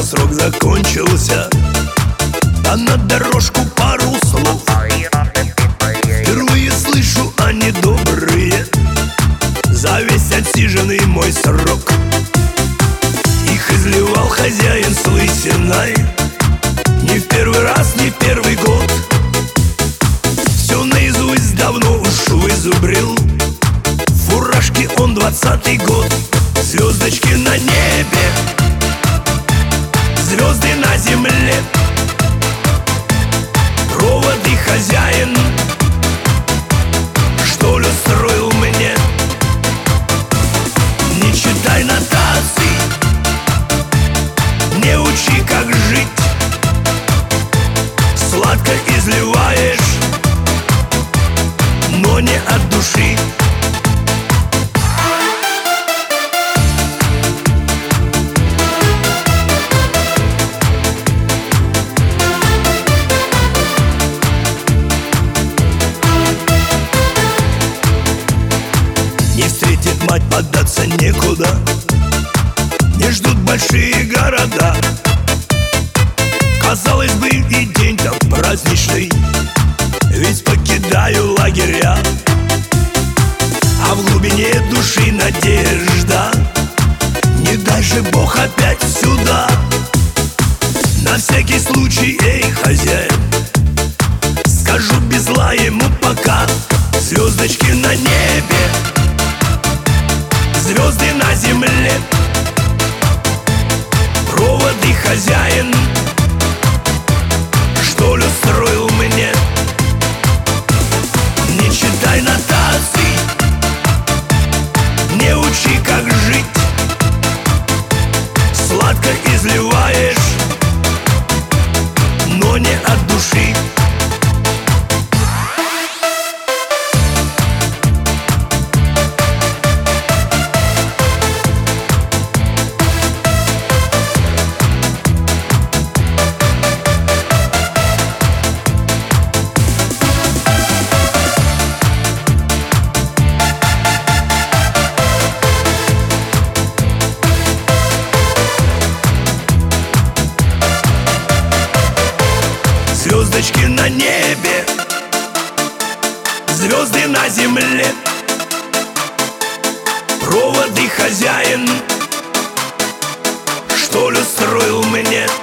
но срок закончился. А на дорожку пару слов. Впервые слышу, они добрые, за весь отсиженный мой срок. Их изливал хозяин с лысиной, не в первый раз, не в первый год. Все наизусть давно уж вызубрил. В фуражке он 20-й год. Звездочки на небе, звезды на земле, проводы хозяин, что ли, устроил мне. Не читай нотаций, не учи, как жить. Сладко изливаешь, но не от души. Не встретит мать, поддаться некуда, не ждут большие города. Казалось бы, и день-то праздничный, ведь покидаю лагеря. А в глубине души надежда, не дай же Бог опять сюда. На всякий случай, эй, хозяин, скажу без зла ему пока. Звездочки на небе, звезды на земле, проводы хозяин, что ли, устроил мне. Не читай нотаций, не учи, как жить. Сладко изливаешь, но не от души. Звездочки на небе, звезды на земле, проводы хозяин, что ли, устроил мне.